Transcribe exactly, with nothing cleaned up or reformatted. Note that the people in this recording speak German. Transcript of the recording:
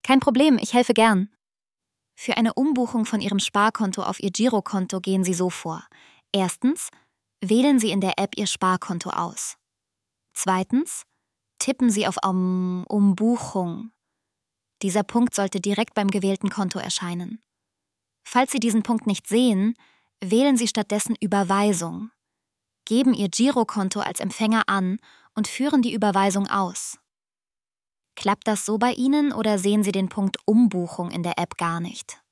Kein Problem, ich helfe gern. Für eine Umbuchung von Ihrem Sparkonto auf Ihr Girokonto gehen Sie so vor. Erstens, wählen Sie in der App Ihr Sparkonto aus. Zweitens, tippen Sie auf um, Umbuchung. Dieser Punkt sollte direkt beim gewählten Konto erscheinen. Falls Sie diesen Punkt nicht sehen, wählen Sie stattdessen Überweisung. Geben Ihr Girokonto als Empfänger an und führen die Überweisung aus. Klappt das so bei Ihnen oder sehen Sie den Punkt Umbuchung in der App gar nicht?